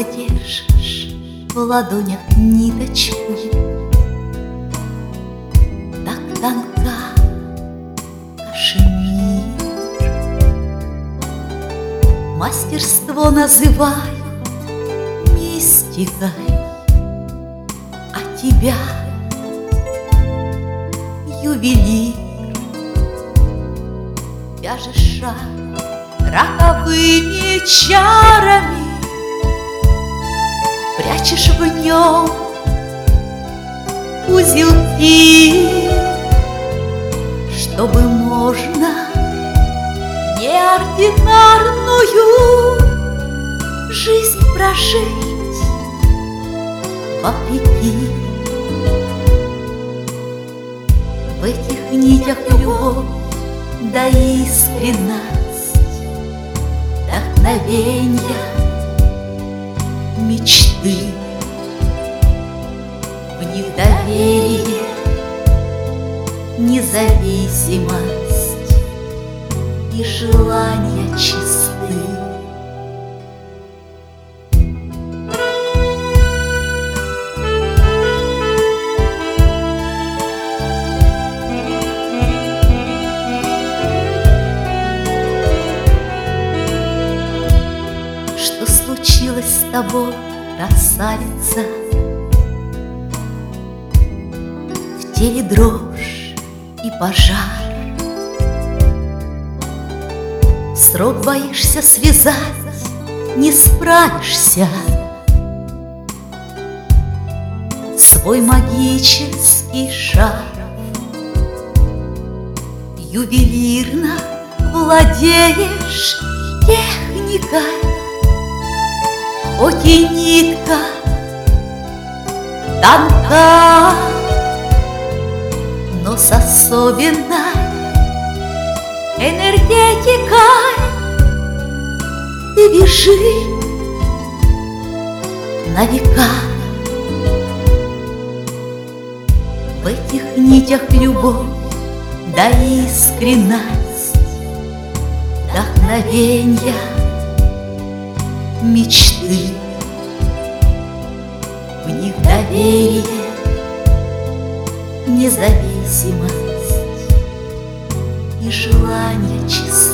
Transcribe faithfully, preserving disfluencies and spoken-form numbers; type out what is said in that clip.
снова держишь в ладонях ниточку, так тонка кашемир. Мастерство называю мистикой, а тебя ювелир. Вяжешь шар роковыми чарами, прячешь в нем узелки, чтобы можно неординарную жизнь прожить вопреки. В этих нитях любовь да искренность, вдохновенья, мечты. В них доверие, независимость и желания чисты. Что случилось с тобой, красавица? В теле дрожь и пожар. Срок боишься связать, не справишься. Свой магический шар ювелирно владеешь техникой. Хоть и нитка тонка, но с особенной энергетикой ты вяжи на века. В этих нитях любовь да искренность, вдохновенья, мечты. В них доверие, независимость и желание чисто.